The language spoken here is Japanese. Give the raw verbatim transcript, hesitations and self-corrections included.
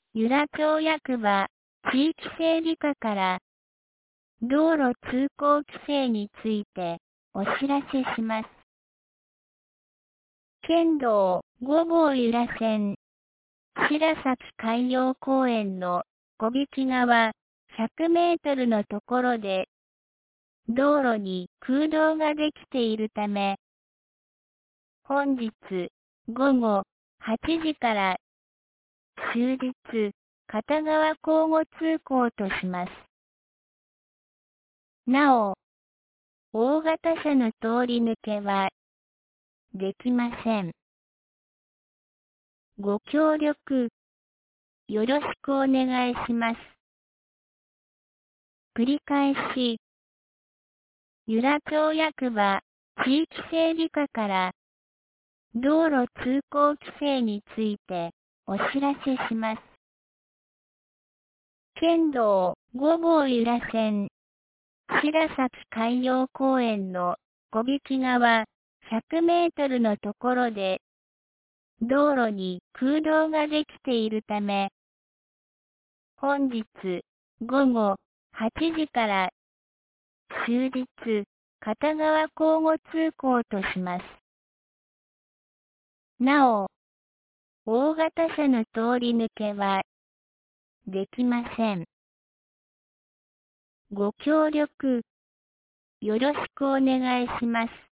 由良町役場地域整備課から道路通行規制についてお知らせします。県道ご号由良線白崎海洋公園の小引側ひゃくメートルのところで道路に空洞ができているため、本日午後はちじから終日片側交互通行とします。なお、大型車の通り抜けはできません。ご協力よろしくお願いします。繰り返し、由良町役場地域整備課から道路通行規制についてお知らせします。県道ご号由良線白崎海洋公園の小引側ひゃくメートルのところで道路に空洞ができているため、本日午後はちじから終日片側交互通行とします。なお、大型車の通り抜けはできません。ご協力よろしくお願いします。